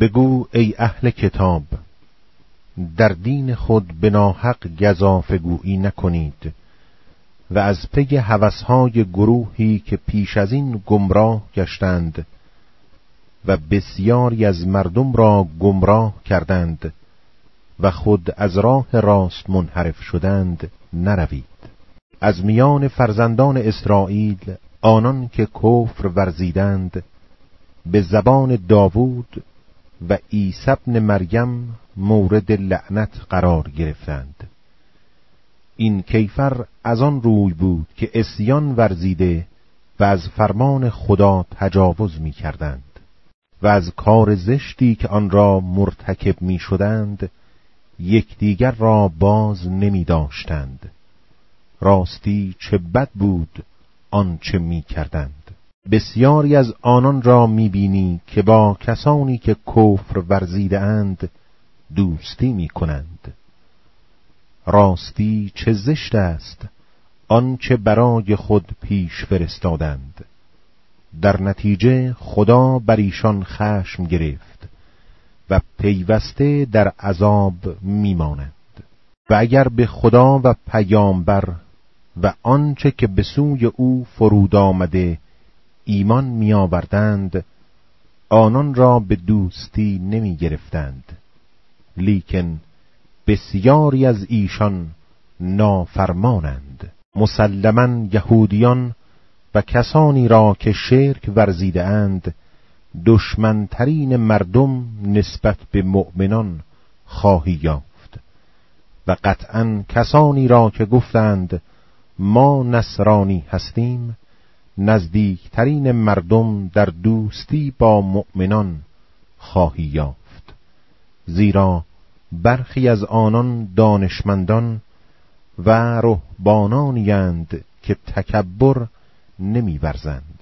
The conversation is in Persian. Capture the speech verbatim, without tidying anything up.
بگو ای اهل کتاب، در دین خود به ناحق گزافه گویی نکنید و از پی هوسهای گروهی که پیش از این گمراه گشتند و بسیاری از مردم را گمراه کردند و خود از راه راست منحرف شدند نروید. از میان فرزندان اسرائیل آنان که کفر ورزیدند به زبان داوود و عیسی ابن مریم مورد لعنت قرار گرفتند. این کیفر از آن روی بود که عصیان ورزیده و از فرمان خدا تجاوز می کردند و از کار زشتی که آن را مرتکب می شدند یکدیگر را باز نمی داشتند. راستی چه بد بود آنچه می کردند. بسیاری از آنان را می بینی که با کسانی که کفر ورزیده اند دوستی می کنند. راستی چه زشت است آنچه برای خود پیش فرستادند. در نتیجه خدا بر ایشان خشم گرفت و پیوسته در عذاب میمانند. و اگر به خدا و پیامبر و آنچه که به سوی او فرود آمده ایمان می آوردند آنان را به دوستی نمی گرفتند، لیکن بسیاری از ایشان نافرمانند. مسلماً یهودیان و کسانی را که شرک ورزیده اند دشمنترین مردم نسبت به مؤمنان خواهی یافت و قطعاً کسانی را که گفتند ما نصرانی هستیم نزدیکترین مردم در دوستی با مؤمنان خواهی یافت، زیرا برخی از آنان دانشمندان و رهبانانی اند که تکبر نمی ورزند.